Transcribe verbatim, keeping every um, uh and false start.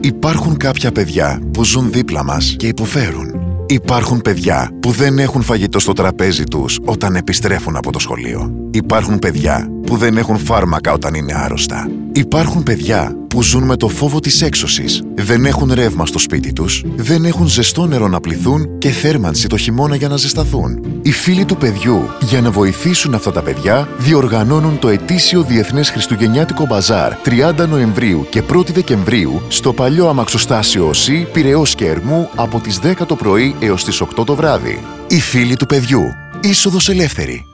Υπάρχουν κάποια παιδιά που ζουν δίπλα μας και υποφέρουν. Υπάρχουν παιδιά που δεν έχουν φαγητό στο τραπέζι τους όταν επιστρέφουν από το σχολείο. Υπάρχουν παιδιά που δεν έχουν φάρμακα όταν είναι άρρωστα. Υπάρχουν παιδιά που ζουν με το φόβο της έξωσης. Δεν έχουν ρεύμα στο σπίτι τους, δεν έχουν ζεστό νερό να πληθούν και θέρμανση το χειμώνα για να ζεσταθούν. Οι φίλοι του παιδιού, για να βοηθήσουν αυτά τα παιδιά, διοργανώνουν το ετήσιο Διεθνές Χριστουγεννιάτικο Μπαζάρ τριάντα Νοεμβρίου και πρώτη Δεκεμβρίου στο παλιό αμαξοστάσιο ΟΣΥ Πειραιώς και Ερμού από τις δέκα το πρωί έως τις οκτώ το βράδυ. Οι φίλοι του παιδιού. Είσοδος ελεύθερη.